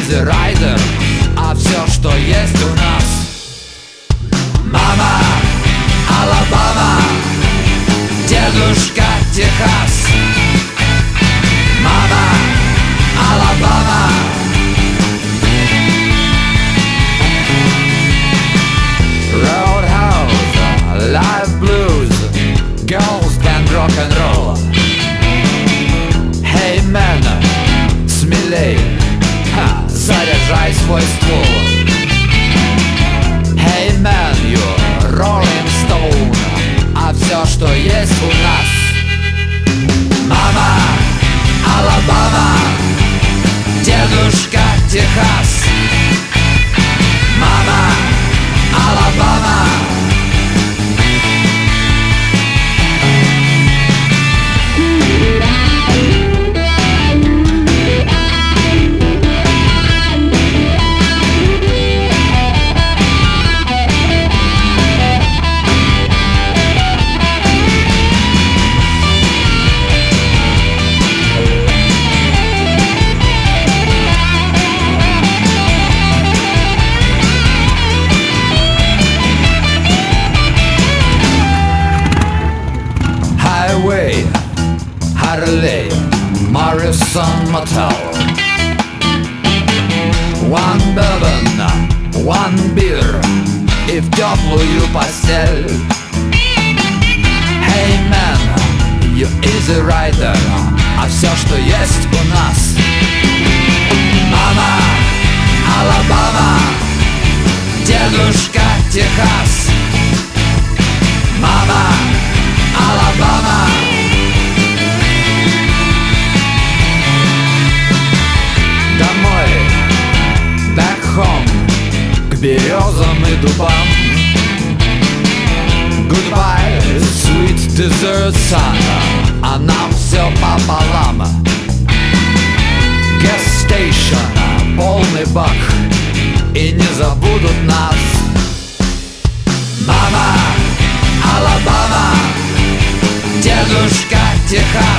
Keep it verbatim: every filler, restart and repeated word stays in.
Easy Rider, а все, что есть у нас. Мама, Алабама, дедушка, Техас. Мама, Алабама. Roadhouse, live blues, girls band rock and roll. Hey man, смелей, ха, заряжай свой ствол. Hey man, you Rolling Stone, а все, что есть у нас. Мама, Алабама, дедушка, Техас. Мама, Алабама. Harley, Morrison Motel. One bourbon, one beer, и в теплую постель. Hey man, you easy rider, а все, что есть у нас. Мама, Алабама, дедушка, Техас. Мама, Алабама. Домой, back home, к березам и дубам. Goodbye, sweet desert sun, а нам все пополам. Gas station, полный бак, и не забудут нас. Мама, Алабама, дедушка, Техас.